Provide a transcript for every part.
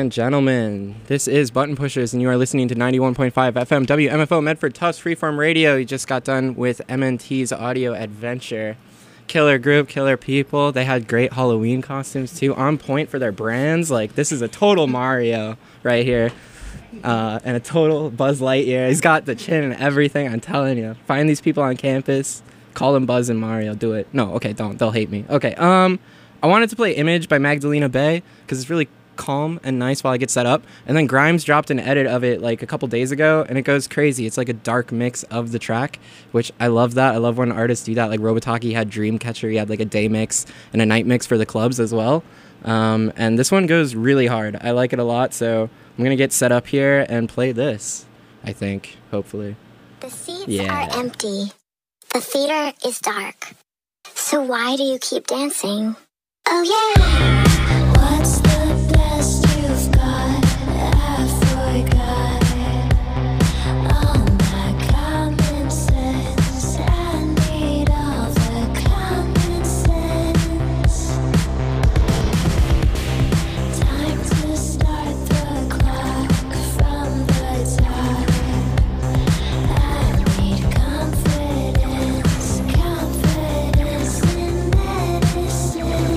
and gentlemen, this is Button Pushers, and you are listening to 91.5 FM WMFO Medford Tufts Freeform Radio. You just got done with MNT's Audio Adventure. Killer group, killer people. They had great Halloween costumes too, on point for their brands. Like, this is a total Mario right here, and a total Buzz Lightyear. He's got the chin and everything. I'm telling you, find these people on campus, call them Buzz and Mario. Do it. No, okay, don't. They'll hate me. Okay. I wanted to play Image by Magdalena Bay because it's really calm and nice while I get set up. And then Grimes dropped an edit of it like a couple days ago, and it goes crazy. It's like a dark mix of the track, which I love that. I love when artists do that. Like Robotaki had Dreamcatcher. He had like a day mix and a night mix for the clubs as well. And this one goes really hard. I like it a lot, so I'm going to get set up here and play this, I think, hopefully. The seats are empty. The theater is dark. So why do you keep dancing? Oh yeah! What's the best you've got? I forgot all my common sense. I need all the common sense. Time to start the clock from the top. I need confidence in medicine.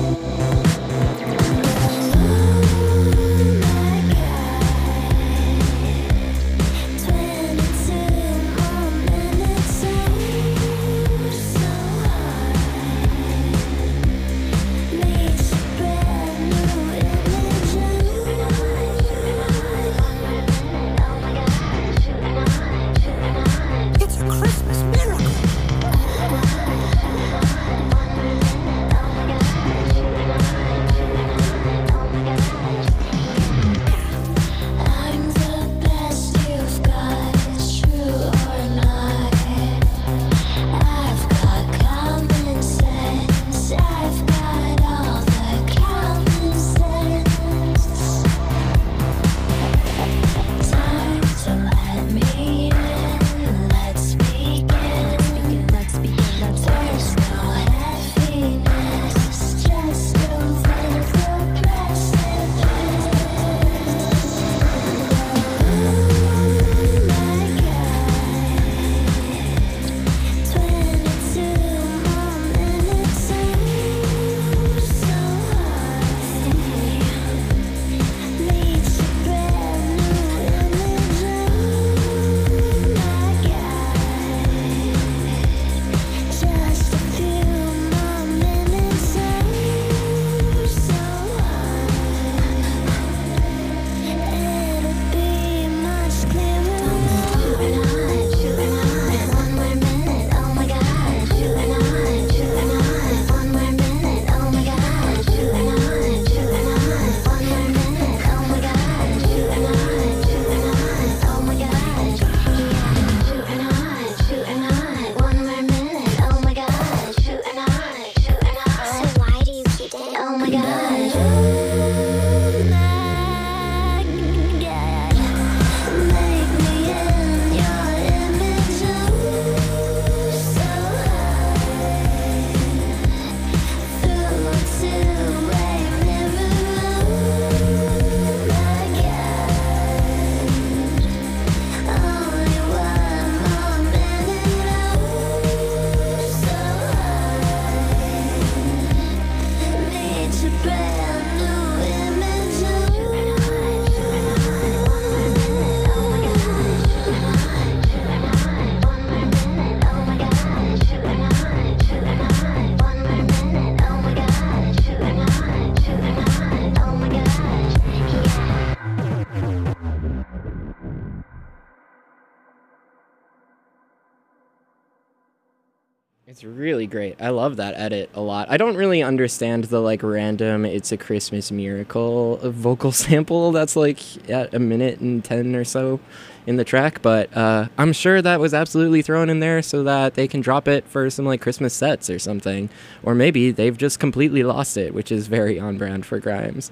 It's really great. I love that edit a lot. I don't really understand the like random "It's a Christmas Miracle" vocal sample that's like at a minute and 10 or so in the track, but I'm sure that was absolutely thrown in there so that they can drop it for some like Christmas sets or something. Or maybe they've just completely lost it, which is very on brand for Grimes.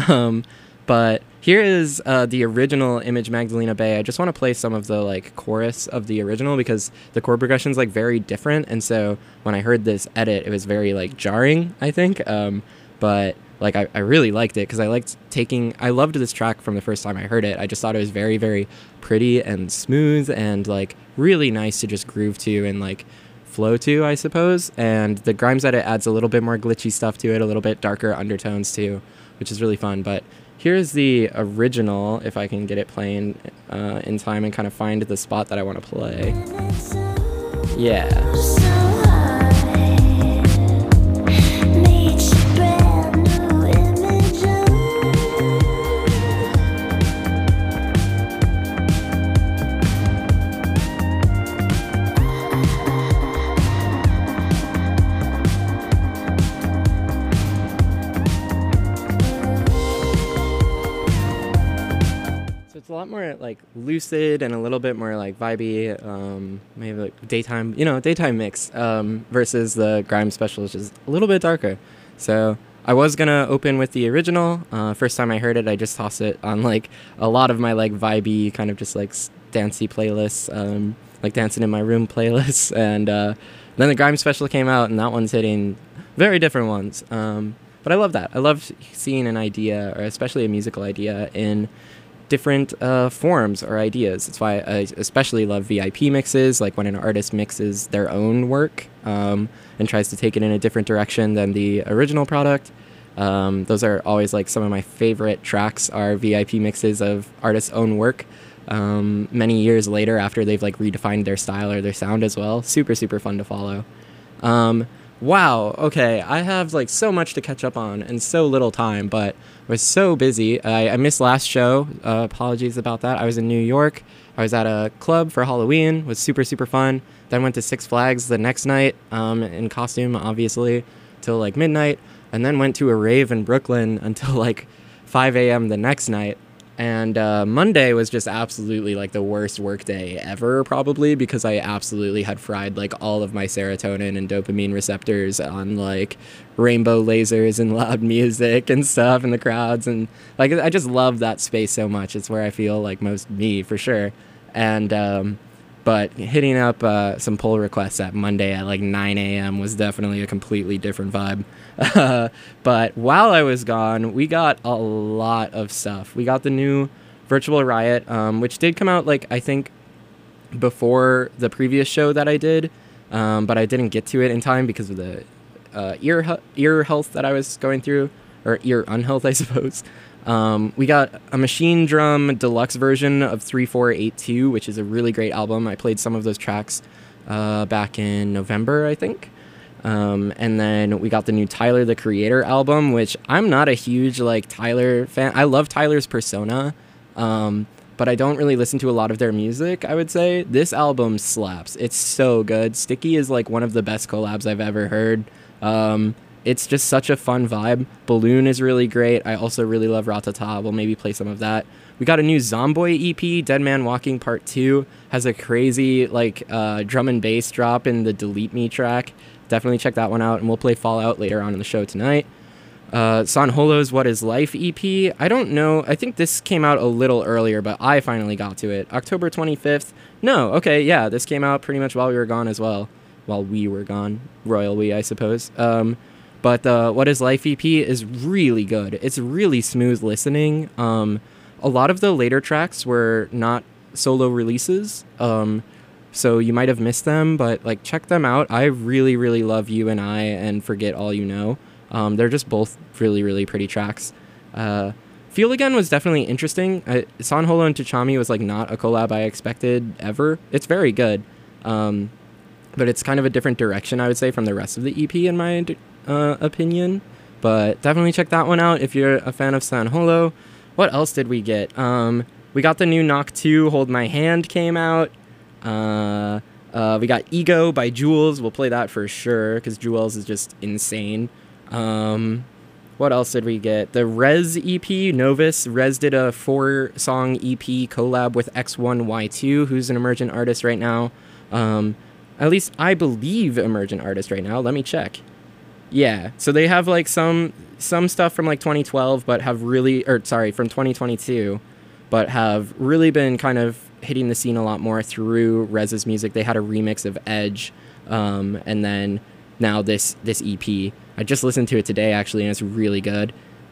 But here is the original Image Magdalena Bay. I just want to play some of the like chorus of the original because the chord progression's like very different, and so when I heard this edit, it was very like jarring, I think. But like I really liked it because I loved this track from the first time I heard it. I just thought it was very, very pretty and smooth and like really nice to just groove to and like flow to, I suppose. And the Grimes edit adds a little bit more glitchy stuff to it, a little bit darker undertones too, which is really fun. But here's the original, if I can get it playing in time and kind of find the spot that I want to play. Yeah. It's a lot more like lucid and a little bit more like vibey, maybe like daytime mix versus the Grime special, which is a little bit darker. So I was gonna open with the original. First time I heard it, I just tossed it on like a lot of my like vibey kind of just like dancey playlists, like dancing in my room playlists, and then the Grime special came out, and that one's hitting very different ones. But I love that. I love seeing an idea, or especially a musical idea, in different forms or ideas. That's why I especially love VIP mixes, like when an artist mixes their own work and tries to take it in a different direction than the original product. Those are always like some of my favorite tracks are VIP mixes of artists' own work many years later after they've like redefined their style or their sound as well. Super, super fun to follow. Wow, okay, I have like so much to catch up on and so little time, but I was so busy. I missed last show. Apologies about that. I was in New York. I was at a club for Halloween. It was super, super fun. Then went to Six Flags the next night in costume, obviously, till like midnight. And then went to a rave in Brooklyn until like 5 a.m. the next night. And Monday was just absolutely like the worst work day ever, probably, because I absolutely had fried like all of my serotonin and dopamine receptors on like rainbow lasers and loud music and stuff in the crowds. And like, I just love that space so much. It's where I feel like most me, for sure. And but hitting up some pull requests at Monday at like 9 a.m. was definitely a completely different vibe. But while I was gone, we got a lot of stuff. We got the new Virtual Riot, which did come out, like, I think before the previous show that I did, but I didn't get to it in time because of the ear health that I was going through, or ear unhealth, I suppose. We got a Machine Drum deluxe version of 3482, which is a really great album. I played some of those tracks back in November, I think. And then we got the new Tyler, the Creator album, which I'm not a huge like Tyler fan. I love Tyler's persona, but I don't really listen to a lot of their music, I would say. This album slaps. It's so good. Sticky is like one of the best collabs I've ever heard. It's just such a fun vibe. Balloon is really great. I also really love Ratata. We'll maybe play some of that. We got a new Zomboy EP, Dead Man Walking Part 2. Has a crazy like drum and bass drop in the Delete Me track. Definitely check that one out, and we'll play Fallout later on in the show tonight. San Holo's What Is Life EP. I don't know. I think this came out a little earlier, but I finally got to it. October 25th. No, okay, yeah, this came out pretty much while we were gone as well. While we were gone. Royal we, I suppose. But the What Is Life EP is really good. It's really smooth listening. A lot of the later tracks were not solo releases, so you might have missed them, but like check them out. I really, really love You and I and Forget All You Know. They're just both really, really pretty tracks. Feel Again was definitely interesting. San Holo and Tachami was like not a collab I expected ever. It's very good, but it's kind of a different direction, I would say, from the rest of the EP in my opinion. But definitely check that one out if you're a fan of San Holo. What else did we get? We got the new Knock 2 Hold My Hand came out. We got Ego by Jules. We'll play that for sure because Jules is just insane. What else did we get? The Rez EP, Novus. Rez did a 4-song EP collab with X1Y2, who's an emergent artist right now. At least I believe emergent artist right now. Let me check. Yeah, so they have like some stuff from like 2012, but have really, from 2022, but have really been kind of hitting the scene a lot more through Rez's music. They had a remix of Edge, and then now this EP. I just listened to it today actually, and it's really good.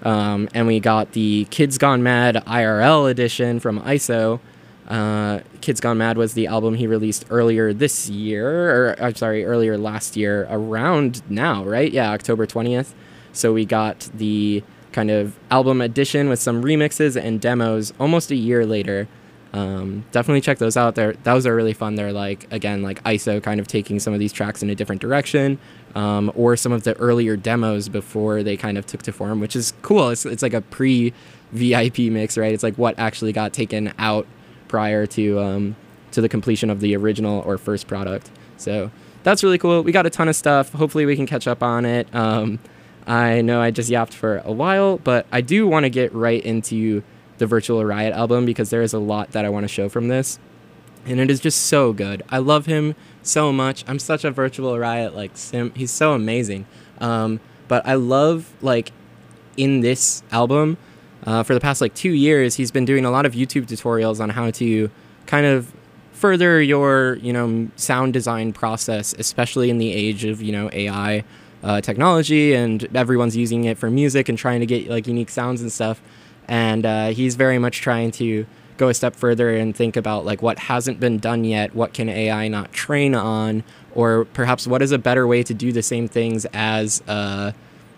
And we got the Kids Gone Mad IRL edition from ISO. Kids Gone Mad was the album he released earlier this year, or I'm sorry, earlier last year, around now, right? Yeah, October 20th. So we got the kind of album edition with some remixes and demos almost a year later. Definitely check those out. Those are really fun. They're like, again, like ISO kind of taking some of these tracks in a different direction, or some of the earlier demos before they kind of took to form, which is cool. It's like a pre-VIP mix, right? It's like what actually got taken out prior to the completion of the original or first product. So that's really cool. We got a ton of stuff. Hopefully we can catch up on it. I know I just yapped for a while, but I do want to get right into the Virtual Riot album because there is a lot that I want to show from this, and it is just so good. I love him so much. I'm such a Virtual Riot like sim. He's so amazing. But I love, like, in this album, for the past like 2 years, he's been doing a lot of YouTube tutorials on how to kind of further your, sound design process, especially in the age of, AI technology, and everyone's using it for music and trying to get like unique sounds and stuff. And he's very much trying to go a step further and think about like what hasn't been done yet, what can AI not train on, or perhaps what is a better way to do the same things as as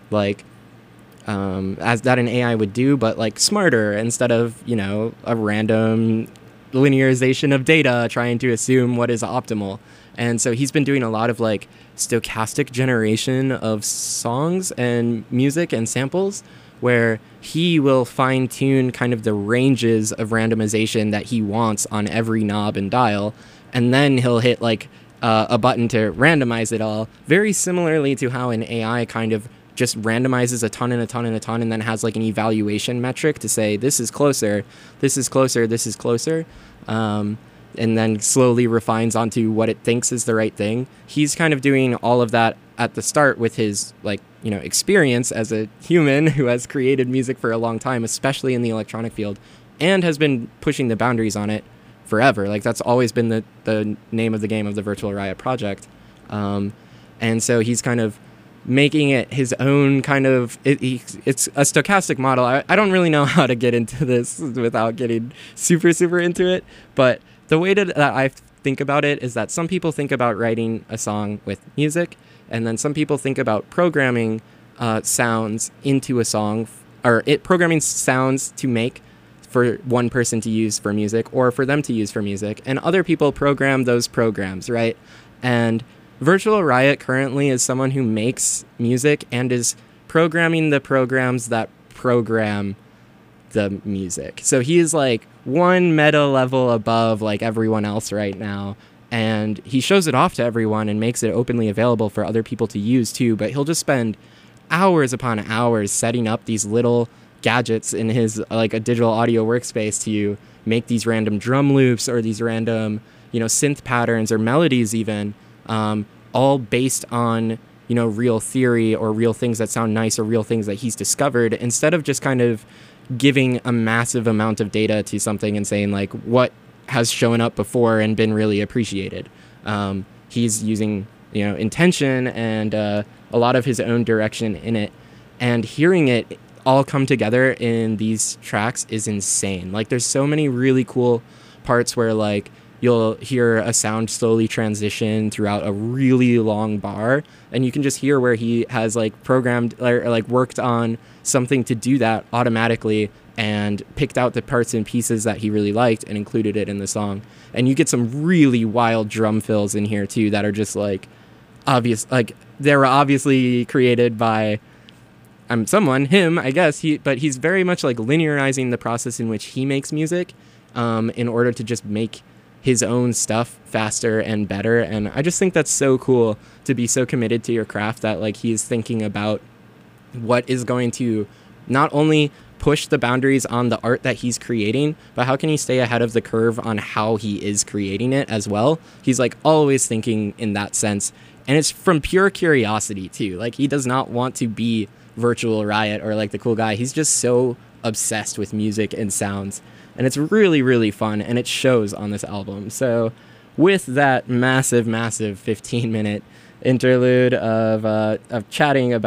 that an AI would do, but like smarter, instead of, a random linearization of data trying to assume what is optimal. And so he's been doing a lot of like stochastic generation of songs and music and samples, where he will fine tune kind of the ranges of randomization that he wants on every knob and dial. And then he'll hit like a button to randomize it all, very similarly to how an AI kind of just randomizes a ton and a ton and a ton, and then has like an evaluation metric to say, this is closer, this is closer, this is closer. And then slowly refines onto what it thinks is the right thing. He's kind of doing all of that at the start with his experience as a human who has created music for a long time, especially in the electronic field, and has been pushing the boundaries on it forever. Like that's always been the name of the game of the Virtual Riot project. And so he's kind of making it his own kind of, it's a stochastic model. I don't really know how to get into this without getting super, super into it, but the way that I think about it is that some people think about writing a song with music, and then some people think about programming sounds into a song, or programming sounds to make for one person to use for music, or for them to use for music, and other people program those programs, right? And Virtual Riot currently is someone who makes music and is programming the programs that program the music. So he is like one meta level above like everyone else right now, and he shows it off to everyone and makes it openly available for other people to use too. But he'll just spend hours upon hours setting up these little gadgets in his like a digital audio workspace to make these random drum loops or these random synth patterns or melodies even, all based on real theory or real things that sound nice or real things that he's discovered, instead of just kind of giving a massive amount of data to something and saying like what has shown up before and been really appreciated. He's using intention and a lot of his own direction in it, and hearing it all come together in these tracks is insane. Like there's so many really cool parts where like you'll hear a sound slowly transition throughout a really long bar, and you can just hear where he has like programmed or like worked on something to do that automatically and picked out the parts and pieces that he really liked and included it in the song. And you get some really wild drum fills in here too that are just like obvious, like they were obviously created by him, I guess, but he's very much like linearizing the process in which he makes music in order to just make his own stuff faster and better. And I just think that's so cool to be so committed to your craft that like he's thinking about what is going to not only push the boundaries on the art that he's creating, but how can he stay ahead of the curve on how he is creating it as well. He's like always thinking in that sense, and it's from pure curiosity too. Like he does not want to be Virtual Riot or like the cool guy. He's just so obsessed with music and sounds, and it's really, really fun, and it shows on this album. So with that massive 15-minute interlude of chatting about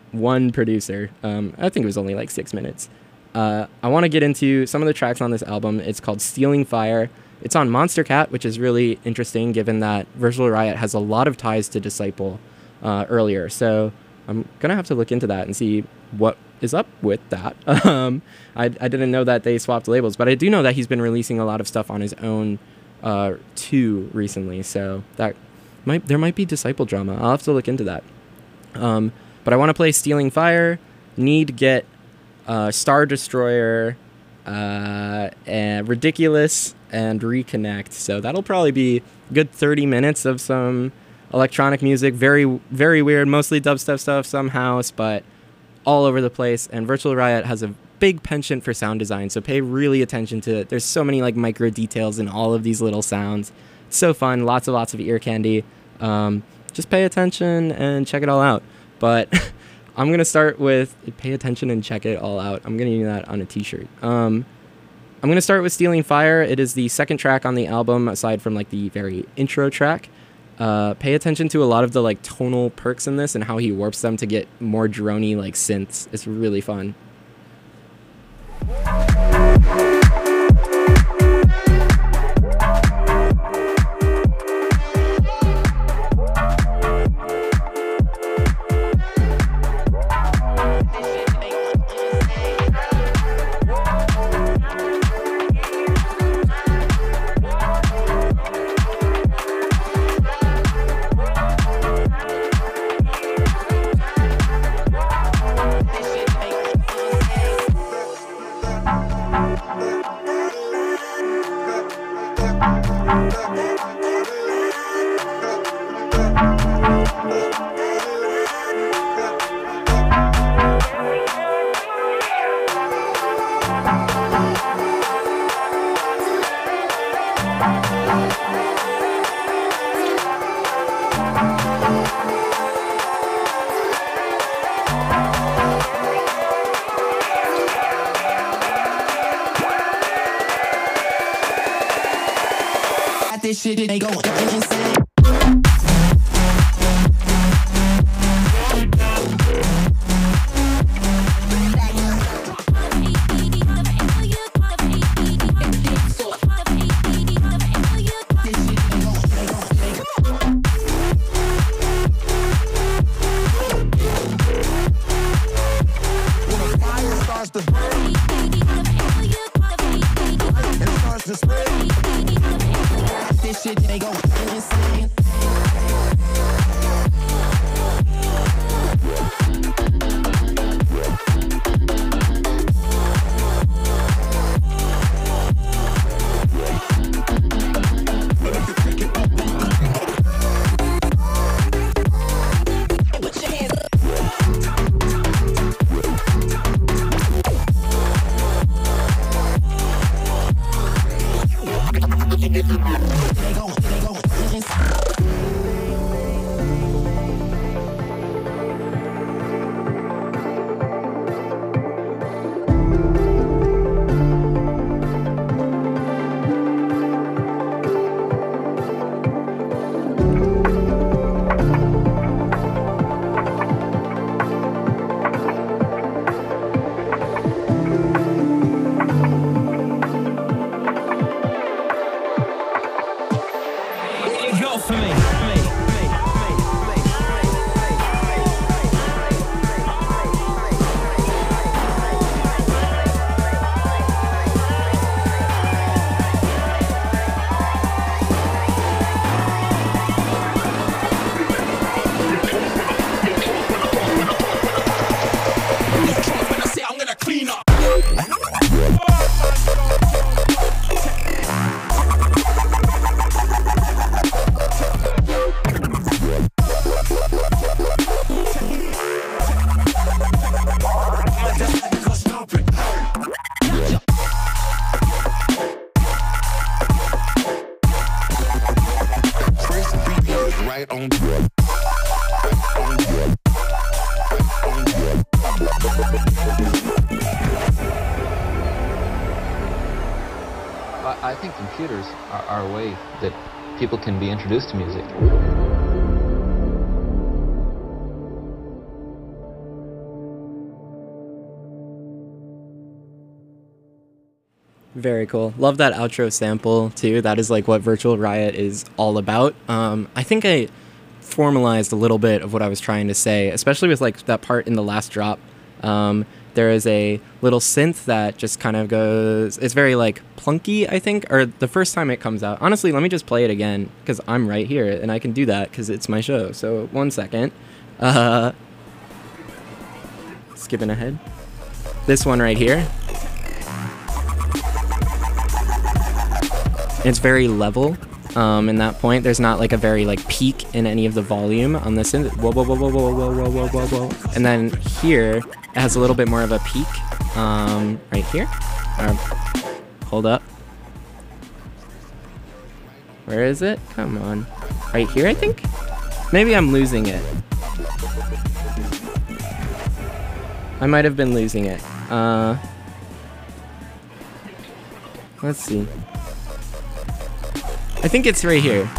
one producer. I think it was only like 6 minutes. I want to get into some of the tracks on this album. It's called Stealing Fire. It's on Monstercat, which is really interesting given that Virtual Riot has a lot of ties to Disciple earlier. So I'm going to have to look into that and see what is up with that. I didn't know that they swapped labels, but I do know that he's been releasing a lot of stuff on his own too recently. So there might be Disciple drama. I'll have to look into that. But I want to play Stealing Fire, Need Get, Star Destroyer, and Ridiculous, and Reconnect. So that'll probably be a good 30 minutes of some electronic music. Very, very weird, mostly dubstep stuff, some house, but all over the place. And Virtual Riot has a big penchant for sound design, so pay really attention to it. There's so many like micro details in all of these little sounds. It's so fun, lots of ear candy. Just pay attention and check it all out. But I'm going to start with pay attention and check it all out. I'm going to use that on a t-shirt. I'm going to start with Stealing Fire. It is the second track on the album, aside from like the very intro track. Pay attention to a lot of the like tonal perks in this and how he warps them to get more droney like synths. It's really fun. This shit, they go insane. I think computers are a way that people can be introduced to music. Very cool. Love that outro sample too. That is like what Virtual Riot is all about. I think I formalized a little bit of what I was trying to say, especially with like that part in the last drop. There is a little synth that just kind of goes, it's very like plunky, I think, or the first time it comes out. Honestly, let me just play it again because I'm right here and I can do that because it's my show. So 1 second. Skipping ahead. This one right here. It's very level. In that point, there's not like a very like peak in any of the volume on this. Whoa, whoa, whoa, whoa, whoa, whoa, whoa, whoa, whoa, whoa. And then here, it has a little bit more of a peak. Right here. Hold up. Where is it? Come on. Right here, I think? Maybe I'm losing it. I might have been losing it. Let's see. I think it's right here.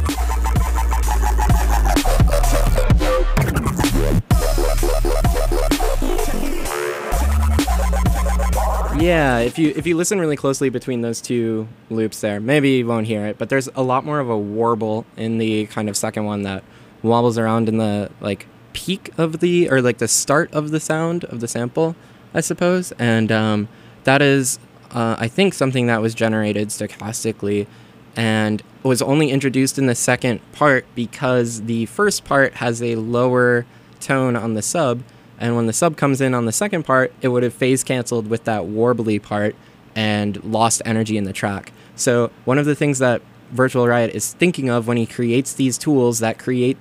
Yeah, if you listen really closely between those two loops there, maybe you won't hear it, but there's a lot more of a warble in the kind of second one that wobbles around in the like peak of the, or like the start of the sound of the sample, I suppose. And that is, I think, something that was generated stochastically and was only introduced in the second part because the first part has a lower tone on the sub, and when the sub comes in on the second part, it would have phase canceled with that warbly part and lost energy in the track. So one of the things that Virtual Riot is thinking of when he creates these tools that create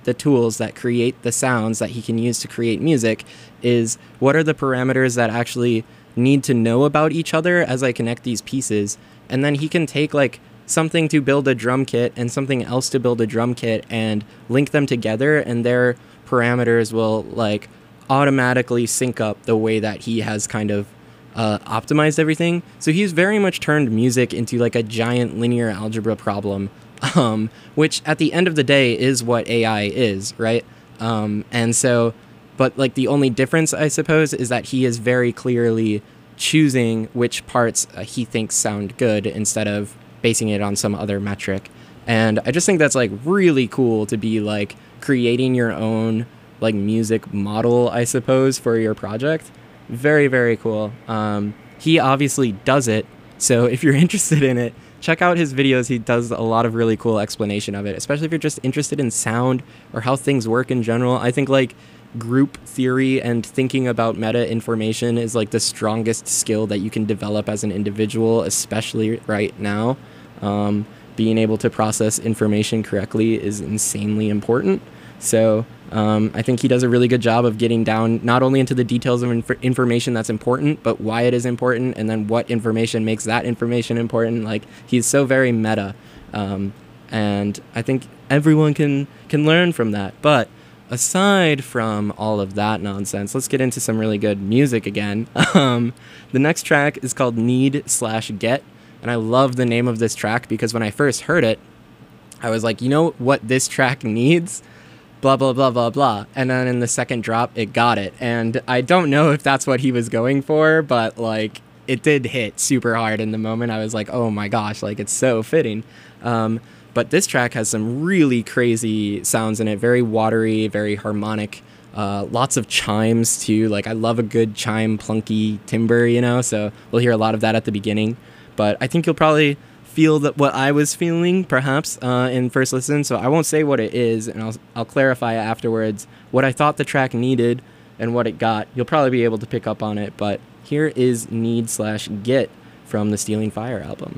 the sounds that he can use to create music is, what are the parameters that actually need to know about each other as I connect these pieces? And then he can take like something to build a drum kit and something else to build a drum kit and link them together, and their parameters will like automatically sync up the way that he has kind of optimized everything. So he's very much turned music into like a giant linear algebra problem, which at the end of the day is what AI is, right? And so, but like the only difference, I suppose, is that he is very clearly choosing which parts he thinks sound good instead of basing it on some other metric. And I just think that's like really cool to be like creating your own like music model, I suppose, for your project. Very, very cool. He obviously does it, so if you're interested in it, check out his videos. He does a lot of really cool explanation of it, especially if you're just interested in sound or how things work in general. I think like group theory and thinking about meta information is like the strongest skill that you can develop as an individual, especially right now. Being able to process information correctly is insanely important. So I think he does a really good job of getting down not only into the details of information that's important, but why it is important, and then what information makes that information important. Like, he's so very meta, and I think everyone can learn from that. But aside from all of that nonsense, let's get into some really good music again. The next track is called Need/Get, and I love the name of this track because when I first heard it, I was like, you know what this track needs? Blah, blah, blah, blah, blah. And then in the second drop, it got it. And I don't know if that's what he was going for, but like, it did hit super hard in the moment. I was like, oh my gosh, like, it's so fitting. But this track has some really crazy sounds in it. Very watery, very harmonic. Lots of chimes too. Like, I love a good chime, plunky timbre, you know? So we'll hear a lot of that at the beginning. But I think you'll probably feel that what I was feeling, perhaps, in first listen. So I won't say what it is, and I'll clarify afterwards what I thought the track needed and what it got. You'll probably be able to pick up on it. But here is Need/Get from the Stealing Fire album.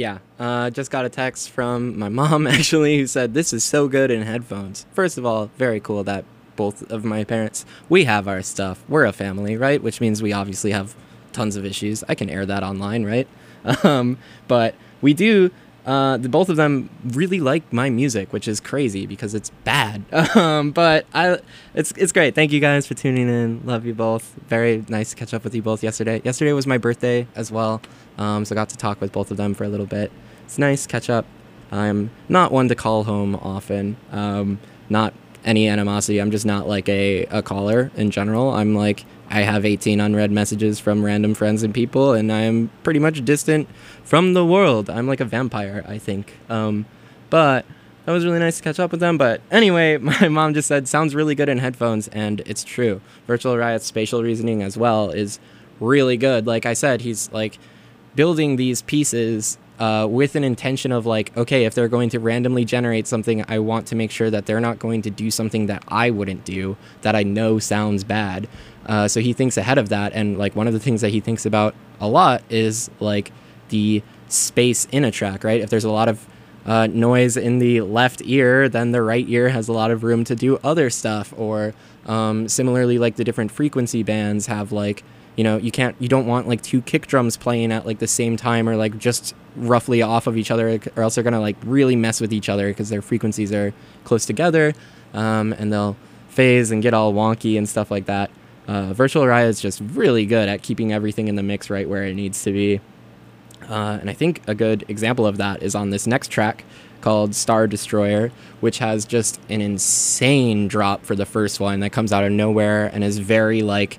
Yeah, just got a text from my mom, actually, who said, this is so good in headphones. First of all, very cool that both of my parents, we have our stuff. We're a family, right? Which means we obviously have tons of issues. I can air that online, right? But we do, both of them really like my music, which is crazy because it's bad. But it's great. Thank you guys for tuning in. Love you both. Very nice to catch up with you both yesterday. Yesterday was my birthday as well. So I got to talk with both of them for a little bit. It's nice, catch up. I'm not one to call home often. Not any animosity. I'm just not like a caller in general. I'm like, I have 18 unread messages from random friends and people, and I'm pretty much distant from the world. I'm like a vampire, I think. But that was really nice to catch up with them. But anyway, my mom just said, sounds really good in headphones, and it's true. Virtual Riot's spatial reasoning as well is really good. Like I said, he's like building these pieces with an intention of like, okay, if they're going to randomly generate something, I want to make sure that they're not going to do something that I wouldn't do, that I know sounds bad. So he thinks ahead of that. And like one of the things that he thinks about a lot is like the space in a track, right? If there's a lot of noise in the left ear, then the right ear has a lot of room to do other stuff. Or similarly, like the different frequency bands have like, you know, you don't want like two kick drums playing at like the same time or like just roughly off of each other, or else they're gonna like really mess with each other because their frequencies are close together, and they'll phase and get all wonky and stuff like that. Virtual Riot is just really good at keeping everything in the mix right where it needs to be. And I think a good example of that is on this next track called Star Destroyer, which has just an insane drop for the first one that comes out of nowhere and is very like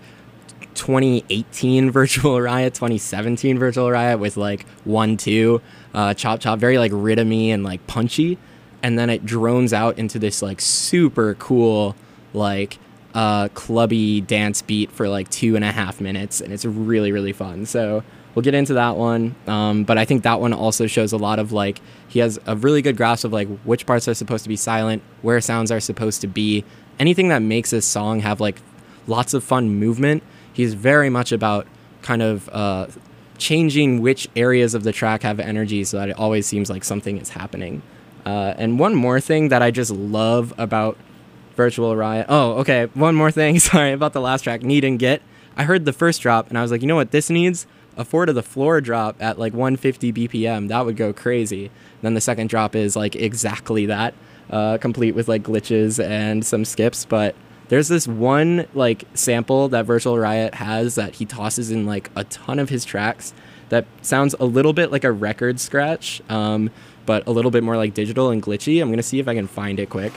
2018 Virtual Riot, 2017 Virtual Riot with like 1-2 chop chop, very like rhythmy and like punchy, and then it drones out into this like super cool like clubby dance beat for like 2.5 minutes, and it's really, really fun. So we'll get into that one, but I think that one also shows a lot of like, he has a really good grasp of like which parts are supposed to be silent, where sounds are supposed to be, anything that makes this song have like lots of fun movement. He's very much about kind of changing which areas of the track have energy so that it always seems like something is happening. And one more thing that I just love about Virtual Riot. Oh, okay. One more thing. Sorry about the last track. Need and Get. I heard the first drop and I was like, you know what this needs? A 4 to the floor drop at like 150 BPM. That would go crazy. Then the second drop is like exactly that, complete with like glitches and some skips. But there's this one like sample that Virtual Riot has that he tosses in like a ton of his tracks that sounds a little bit like a record scratch, but a little bit more like digital and glitchy. I'm gonna see if I can find it quick.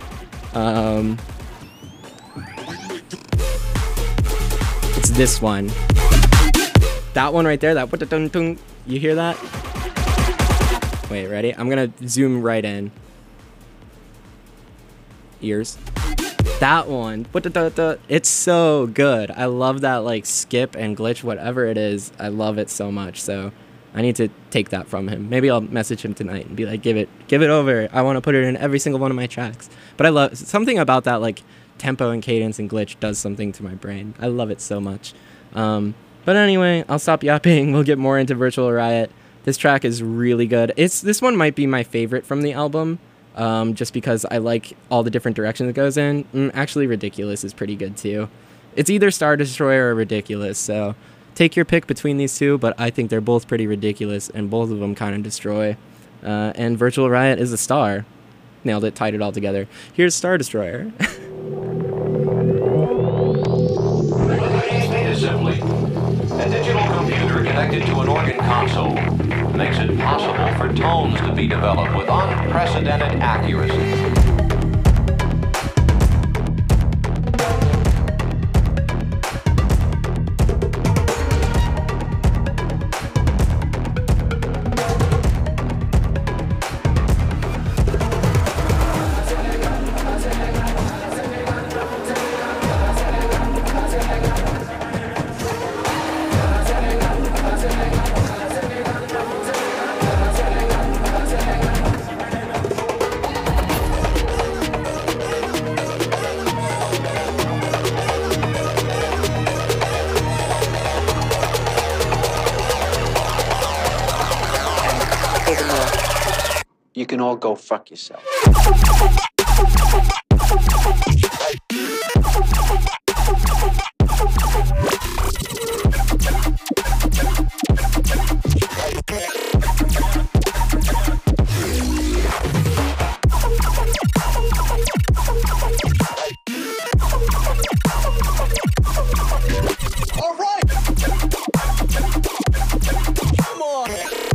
It's this one. That one right there, that you hear that? Wait, ready? I'm gonna zoom right in. Ears. That one, it's so good. I love that like skip and glitch, whatever it is. I love it so much. So I need to take that from him. Maybe I'll message him tonight and be like, give it over. I want to put it in every single one of my tracks. But I love something about that, like tempo and cadence and glitch does something to my brain. I love it so much. But anyway, I'll stop yapping. We'll get more into Virtual Riot. This track is really good. This one might be my favorite from the album. Just because I like all the different directions it goes in. Actually, Ridiculous is pretty good too. It's either Star Destroyer or Ridiculous, so take your pick between these two, but I think they're both pretty ridiculous, and both of them kind of destroy. And Virtual Riot is a star. Nailed it, tied it all together. Here's Star Destroyer. Stated simply, a digital computer connected to an organ console makes it possible for tones to be developed with unprecedented accuracy. all go fuck yourself. All right. Come on.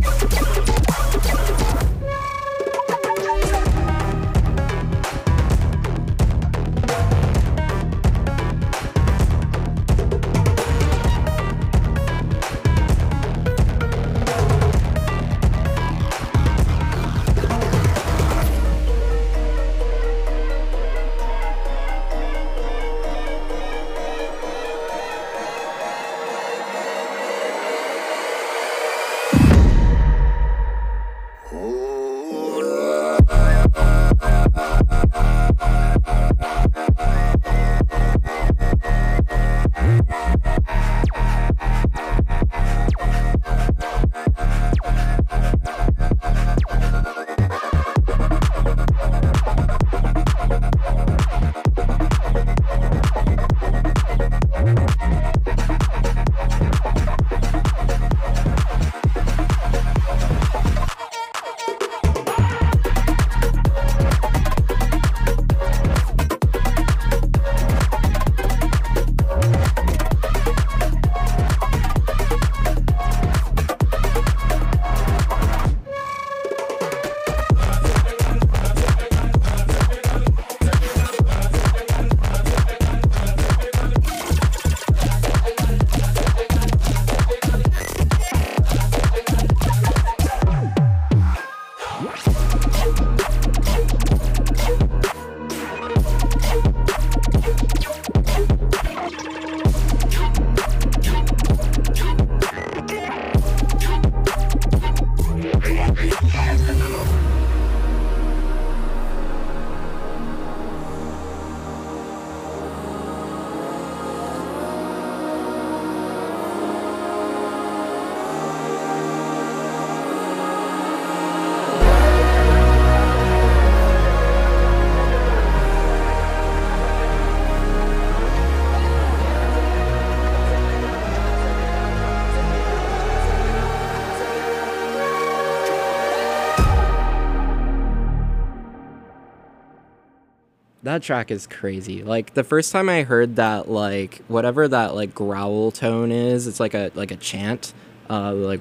That track is crazy. Like the first time I heard that, like whatever that like growl tone is, it's like a chant, like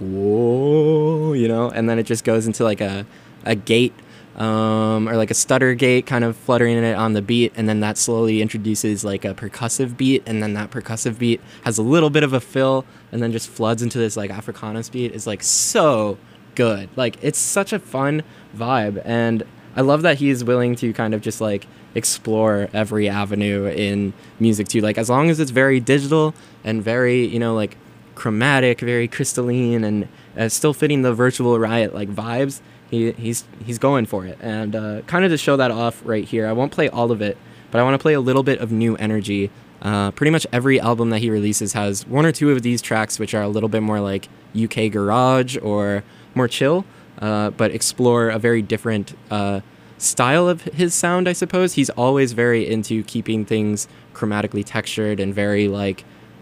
whoa, you know, and then it just goes into like a gate, or like a stutter gate, kind of fluttering it on the beat, and then that slowly introduces like a percussive beat, and then that percussive beat has a little bit of a fill, and then just floods into this like Afrikaans beat. Is like so good. Like it's such a fun vibe, and I love that he's willing to kind of just like explore every avenue in music too. Like as long as it's very digital and very, you know, like chromatic, very crystalline, and still fitting the Virtual Riot like vibes, he's going for it. And kind of to show that off right here, I won't play all of it, but I want to play a little bit of New Energy. Pretty much every album that he releases has one or two of these tracks which are a little bit more like UK garage or more chill, but explore a very different style of his sound, I suppose. He's always very into keeping things chromatically textured and very like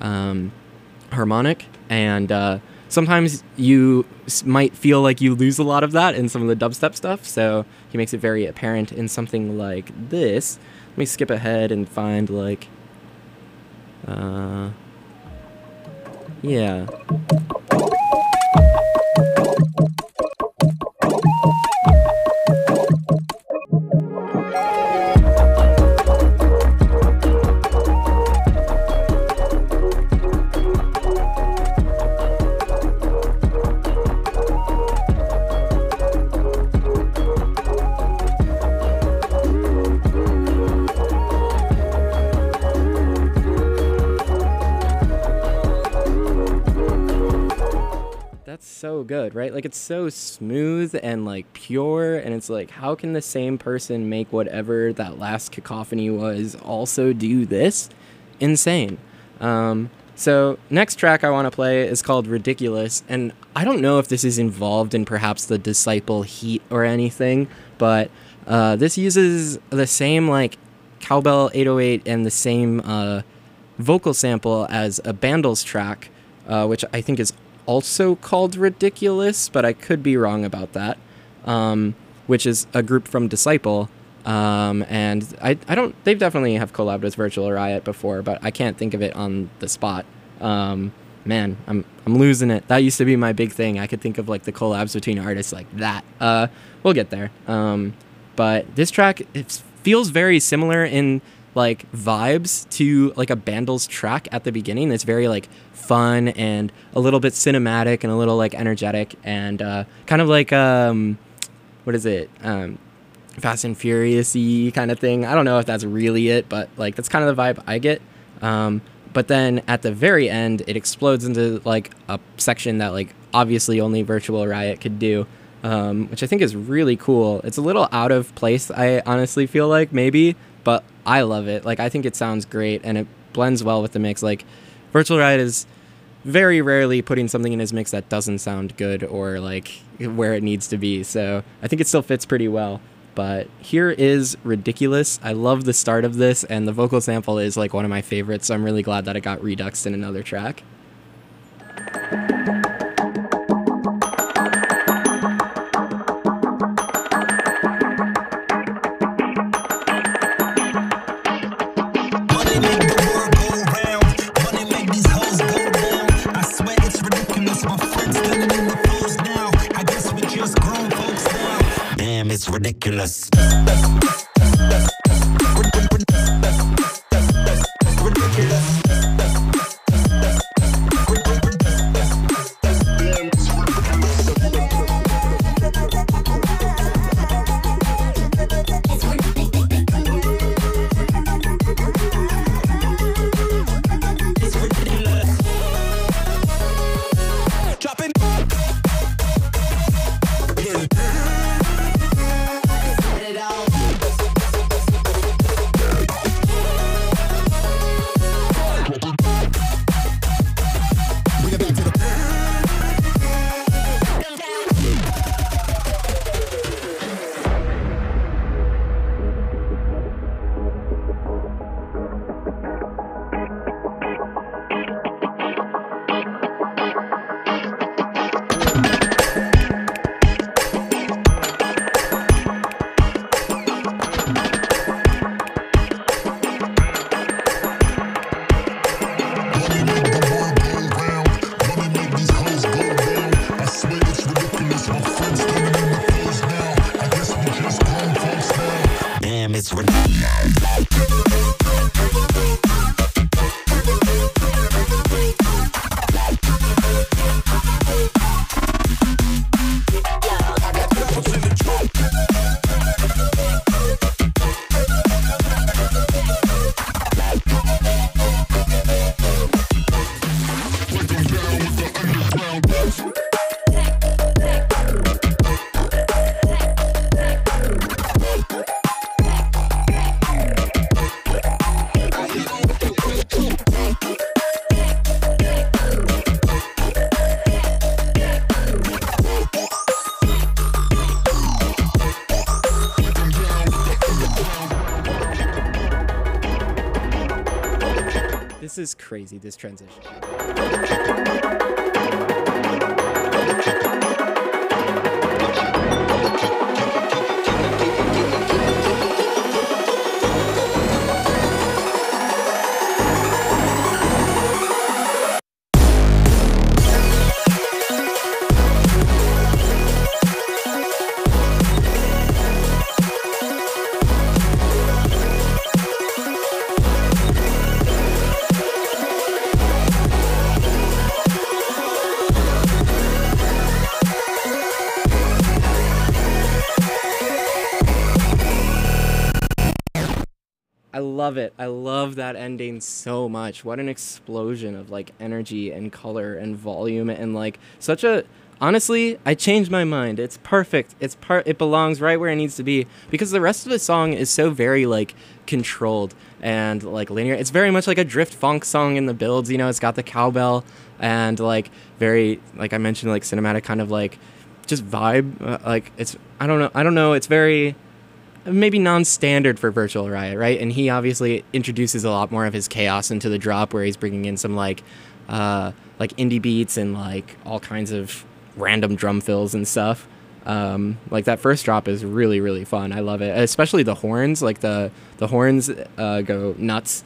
harmonic, and sometimes you might feel like you lose a lot of that in some of the dubstep stuff, so he makes it very apparent in something like this. Let me skip ahead and find like yeah. So good, right? Like it's so smooth and like pure, and it's like, how can the same person make whatever that last Cacophony was also do this? Insane. So next track I want to play is called Ridiculous, and I don't know if this is involved in perhaps the Disciple Heat or anything, but this uses the same like cowbell 808 and the same vocal sample as a Bandles track, which I think is also called Ridiculous, but I could be wrong about that, which is a group from Disciple. And I don't, they've definitely have collabed with Virtual Riot before, but I can't think of it on the spot. Man, I'm losing it. That used to be my big thing. I could think of like the collabs between artists like that. We'll get there. But this track, it feels very similar in like vibes to like a Bandles track at the beginning. It's very like fun and a little bit cinematic and a little like energetic and kind of like what is it? Fast and Furious-y kind of thing. I don't know if that's really it, but like that's kind of the vibe I get. But then at the very end, it explodes into like a section that like obviously only Virtual Riot could do, which I think is really cool. It's a little out of place, I honestly feel like, maybe, but I love it. Like I think it sounds great and it blends well with the mix. Like Virtual Riot is very rarely putting something in his mix that doesn't sound good or like where it needs to be. So I think it still fits pretty well. But here is Ridiculous. I love the start of this, and the vocal sample is like one of my favorites, so I'm really glad that it got reduxed in another track. It's ridiculous. This is crazy, this transition. I love it. I love that ending so much. What an explosion of like energy and color and volume and like such a honestly, I changed my mind. It's perfect. It belongs right where it needs to be because the rest of the song is so very like controlled and like linear. It's very much like a drift funk song in the builds. You know, it's got the cowbell and like very, like I mentioned, like cinematic kind of like just vibe. Like it's I don't know. It's very maybe non-standard for Virtual Riot, right? And he introduces a lot more of his chaos into the drop, where he's bringing in some like indie beats and like all kinds of random drum fills and stuff. Like that first drop is really, really fun. I love it, especially the horns. Like the horns go nuts.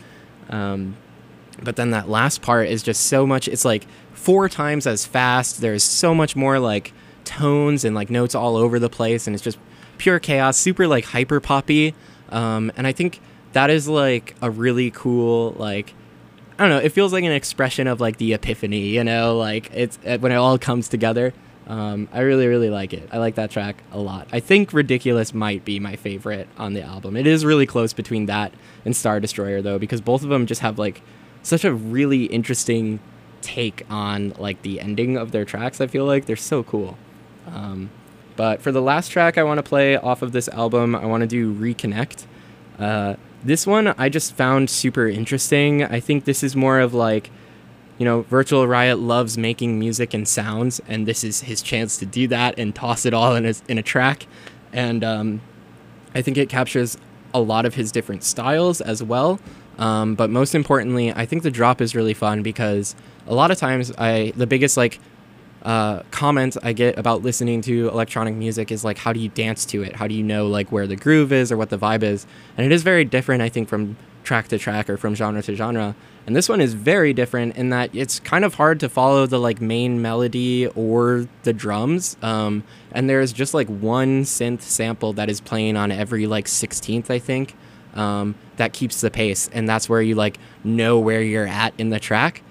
But then that last part is just so much. It's like 4 times as fast. There's so much more like tones and like notes all over the place, and it's just pure chaos, super like hyper poppy. And I think that is like a really cool, like, I don't know, it feels like an expression of like the epiphany, you know, like it's when it all comes together. I really, really like it. I like that track a lot. I think Ridiculous might be my favorite on the album. It is really close between that and Star Destroyer though, because both of them just have like such a really interesting take on like the ending of their tracks. I feel like they're so cool. But for the last track I want to play off of this album, I want to do Reconnect. This one I just found super interesting. I think this is more of like, you know, Virtual Riot loves making music and sounds, and this is his chance to do that and toss it all in a track. And I think it captures a lot of his different styles as well. But most importantly, I think the drop is really fun because a lot of times the biggest like comment I get about listening to electronic music is like, how do you dance to it? How do you know like where the groove is or what the vibe is? And it is very different, I think, from track to track or from genre to genre. And this one is very different in that it's kind of hard to follow the like main melody or the drums. And there's just like one synth sample that is playing on every like 16th, I think, that keeps the pace. And that's where you like know where you're at in the track.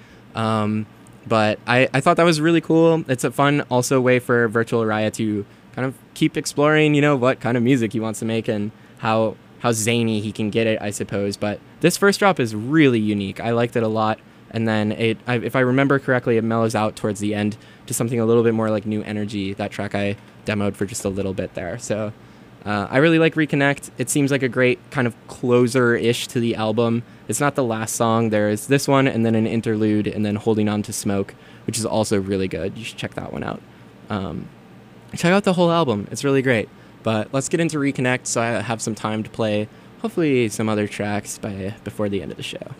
But I thought that was really cool. It's a fun also way for Virtual Riot to kind of keep exploring, you know, what kind of music he wants to make and how zany he can get it, I suppose. But this first drop is really unique. I liked it a lot. And then if I remember correctly, it mellows out towards the end to something a little bit more like New Energy, that track I demoed for just a little bit there. So I really like Reconnect. It seems like a great kind of closer-ish to the album. It's not the last song. There's this one and then an interlude and then Holding On to Smoke, which is also really good. You should check that one out. Check out the whole album. It's really great. But let's get into Reconnect so I have some time to play hopefully some other tracks before the end of the show.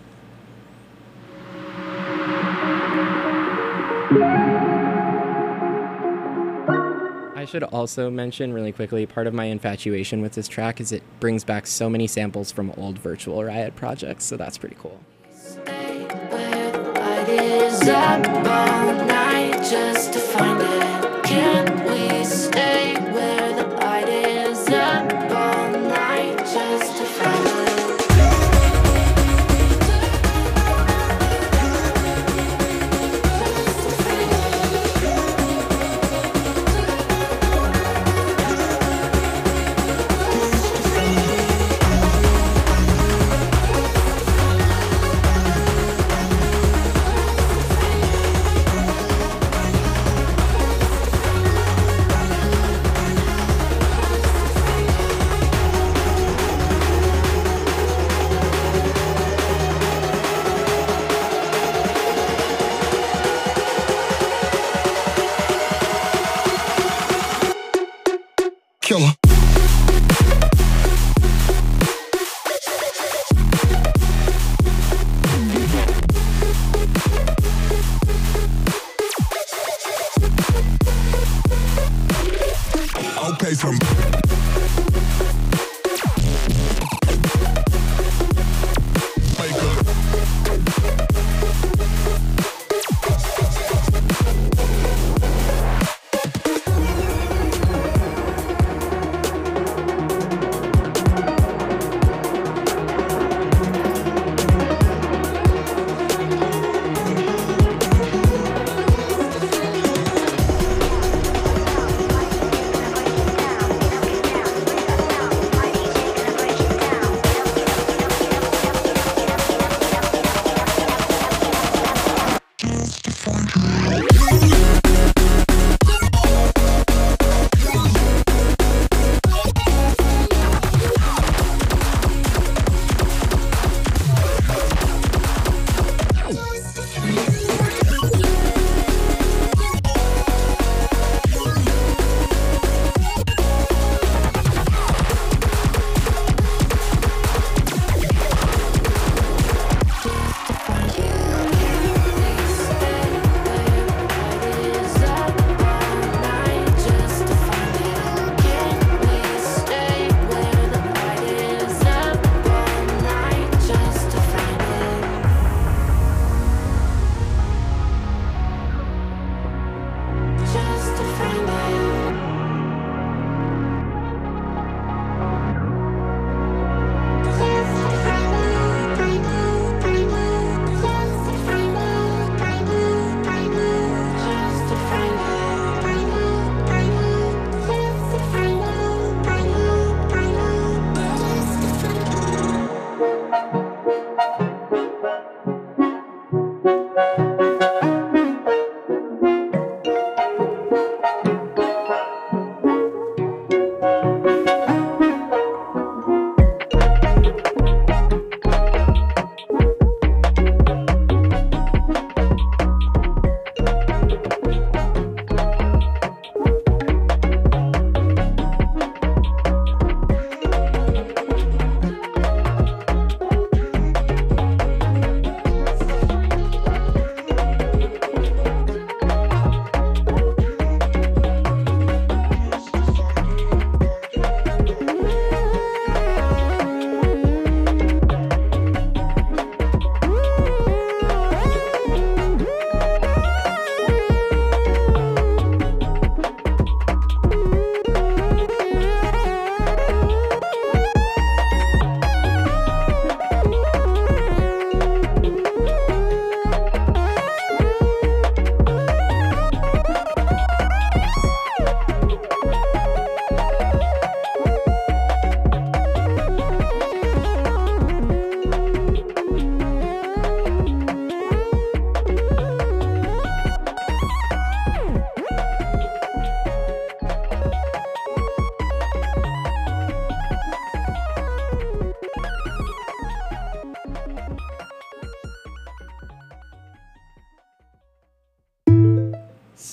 I should also mention really quickly, part of my infatuation with this track is it brings back so many samples from old Virtual Riot projects, so that's pretty cool. Stay where the light is up all night just to find it. Can we stay where the light is up all night just to find it?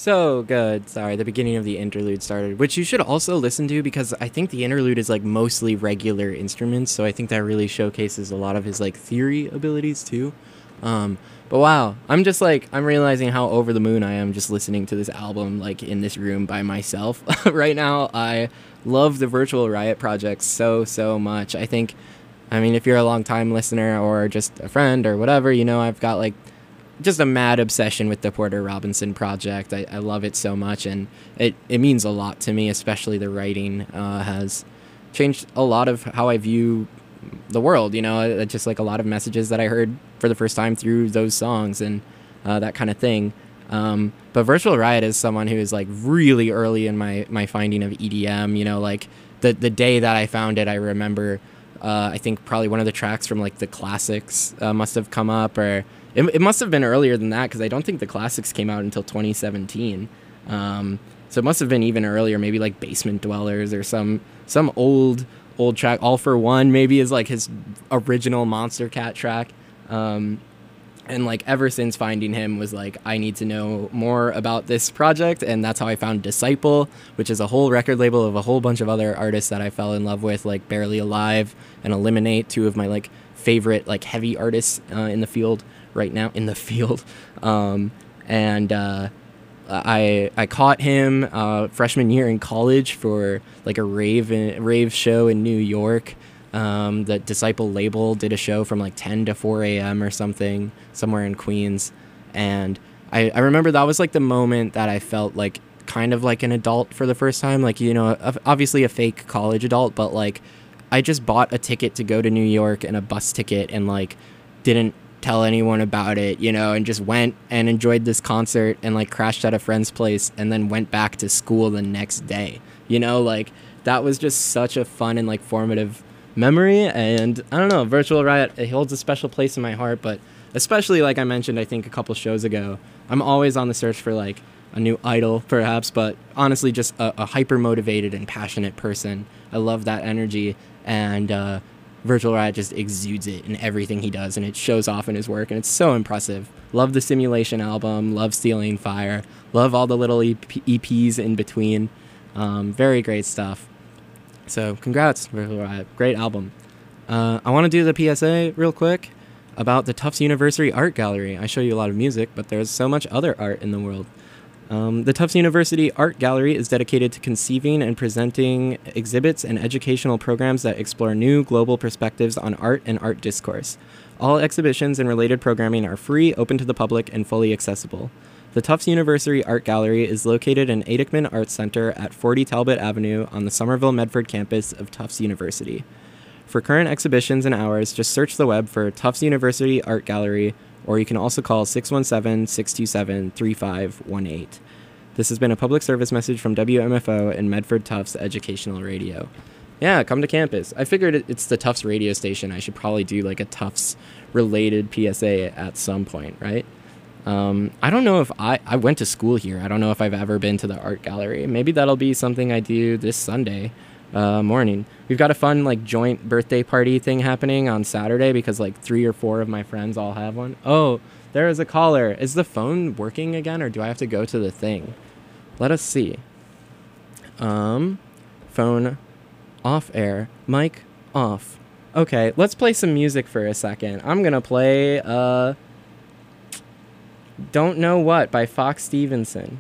So good. Sorry, the beginning of the interlude started, which you should also listen to because I think the interlude is like mostly regular instruments, so I think that really showcases a lot of his like theory abilities too. But wow, I'm realizing how over the moon I am just listening to this album like in this room by myself right now. I love the Virtual Riot project so much. I mean, if you're a long time listener or just a friend or whatever, you know, I've got like just a mad obsession with the Porter Robinson project. I love it so much, and it means a lot to me, especially the writing has changed a lot of how I view the world, you know, just like a lot of messages that I heard for the first time through those songs and that kind of thing. But Virtual Riot is someone who is like really early in my finding of EDM, you know, like the day that I found it, I remember I think probably one of the tracks from like the Classics must have come up, or it must have been earlier than that because I don't think the Classics came out until 2017. So it must have been even earlier, maybe like Basement Dwellers or some old track. All For One maybe is like his original Monster Cat track. And like ever since finding him was like, I need to know more about this project, and that's how I found Disciple, which is a whole record label of a whole bunch of other artists that I fell in love with, like Barely Alive and Eliminate, two of my like favorite like heavy artists in the field right now. I caught him freshman year in college for like a rave show in New York. The Disciple label did a show from like 10 to 4 a.m. or something somewhere in Queens. And I remember that was like the moment that I felt like kind of like an adult for the first time. Like, you know, obviously a fake college adult, but like I just bought a ticket to go to New York and a bus ticket and like didn't tell anyone about it, you know, and just went and enjoyed this concert and like crashed at a friend's place and then went back to school the next day. You know, like that was just such a fun and like formative memory. And I don't know, Virtual Riot, it holds a special place in my heart, but especially like I mentioned I think a couple shows ago, I'm always on the search for like a new idol perhaps, but honestly just a hyper motivated and passionate person. I love that energy, and Virtual Riot just exudes it in everything he does, and it shows off in his work, and it's so impressive. Love the Simulation album, love Stealing Fire, love all the little EPs in between. Very great stuff. So congrats, Virtual Riot. Great album. I want to do the PSA real quick about the Tufts University Art Gallery. I show you a lot of music, but there's so much other art in the world. The Tufts University Art Gallery is dedicated to conceiving and presenting exhibits and educational programs that explore new global perspectives on art and art discourse. All exhibitions and related programming are free, open to the public, and fully accessible. The Tufts University Art Gallery is located in Adickman Arts Center at 40 Talbot Avenue on the Somerville Medford campus of Tufts University. For current exhibitions and hours, just search the web for Tufts University Art Gallery, or you can also call 617-627-3518. This has been a public service message from WMFO and Medford Tufts Educational Radio. Yeah, come to campus. I figured it's the Tufts radio station. I should probably do like a Tufts-related PSA at some point, right? I don't know if I went to school here. I don't know if I've ever been to the art gallery. Maybe that'll be something I do this Sunday morning. We've got a fun like joint birthday party thing happening on Saturday because like 3 or 4 of my friends all have one. Oh, there is a caller. Is the phone working again, or do I have to go to the thing? Let us see. Phone off air, mic off. Okay, let's play some music for a second. I'm gonna play Don't Know What by Fox Stevenson.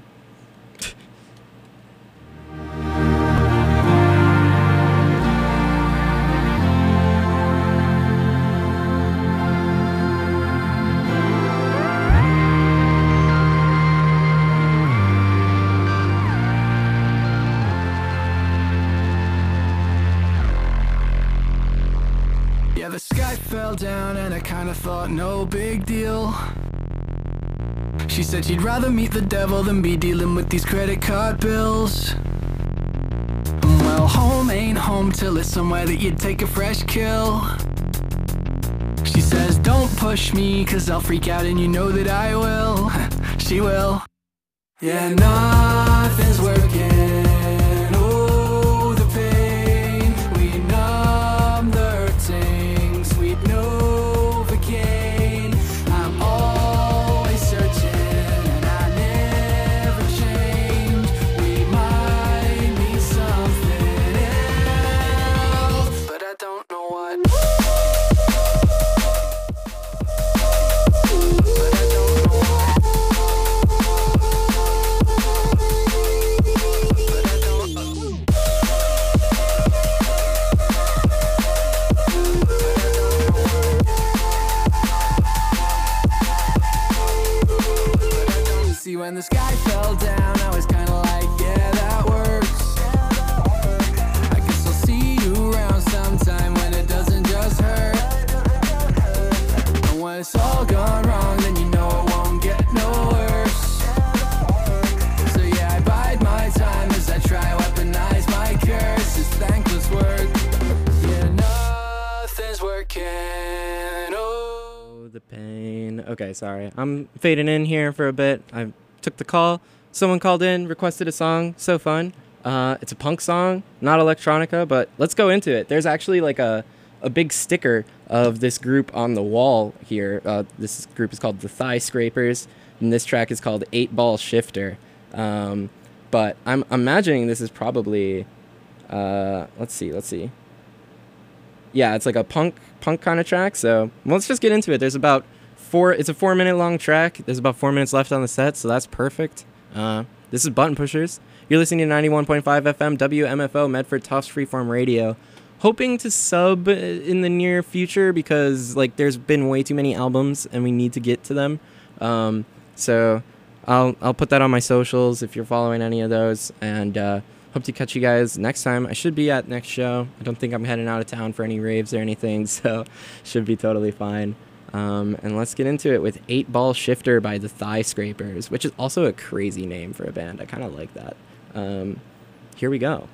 Yeah, the sky fell down and I kinda thought no big deal. She said she'd rather meet the devil than be dealing with these credit card bills. Well, home ain't home till it's somewhere that you'd take a fresh kill. She says, don't push me, cause I'll freak out and you know that I will. She will. Yeah, nothing's working. Oh, the pain. We numb the hurting. Sweet Novocaine. I'm always searching and I never change. know what. See, when the sky fell down, I was kinda like, yeah, that works. I guess I'll see you around sometime when it doesn't just hurt. And when it's all gone wrong, then you know it won't get no worse. So yeah, I bide my time as I try to weaponize my curse. It's thankless work. Yeah, nothing's working. Oh, the pain. Okay, sorry. I'm fading in here for a bit. I took the call. Someone called in, requested a song. So fun. It's a punk song, not electronica, but let's go into it. There's actually like a big sticker of this group on the wall here. This group is called the Thigh Scrapers, and this track is called 8 Ball Shifter. But I'm imagining this is probably, let's see. Yeah, it's like a punk kind of track. So let's just get into it. There's about it's a 4-minute long track. There's about 4 minutes left on the set, so that's perfect. This is Button Pushers. You're listening to 91.5 FM WMFO Medford Tufts Freeform Radio. Hoping to sub in the near future because like there's been way too many albums and we need to get to them. So I'll put that on my socials if you're following any of those, and hope to catch you guys next time. I should be at next show. I don't think I'm heading out of town for any raves or anything, so should be totally fine. And let's get into it with 8 Ball Shifter by the Thigh Scrapers, which is also a crazy name for a band. I kind of like that. Here we go.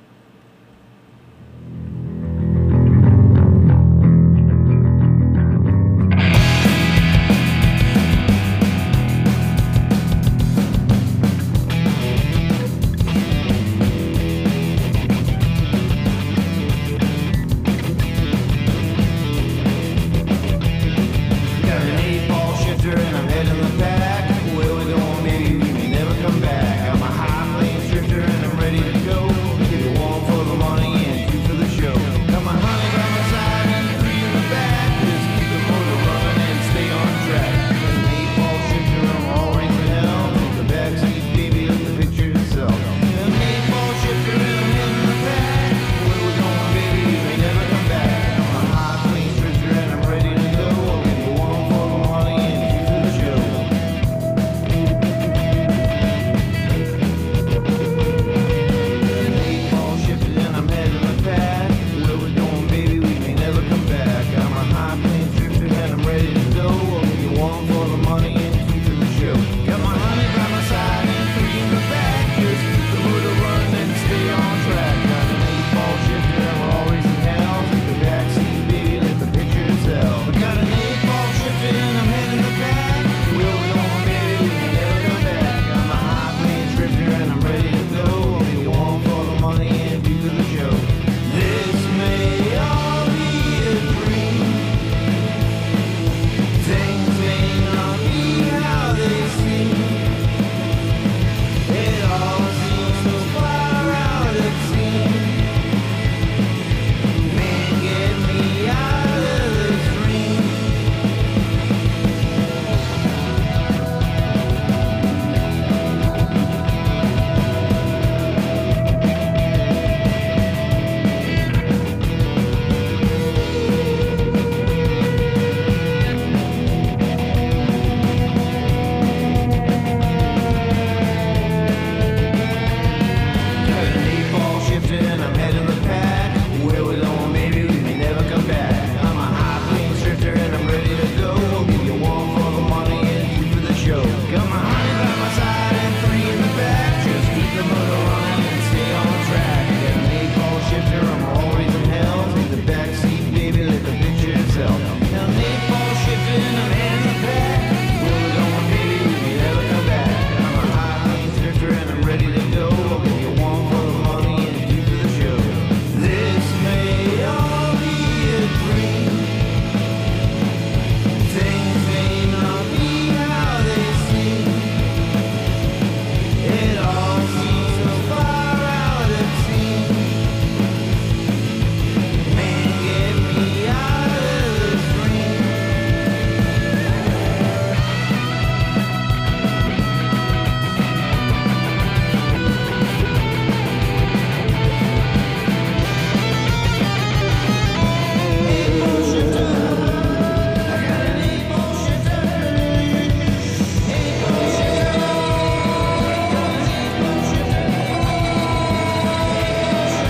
Backseat, baby, let the picture itself.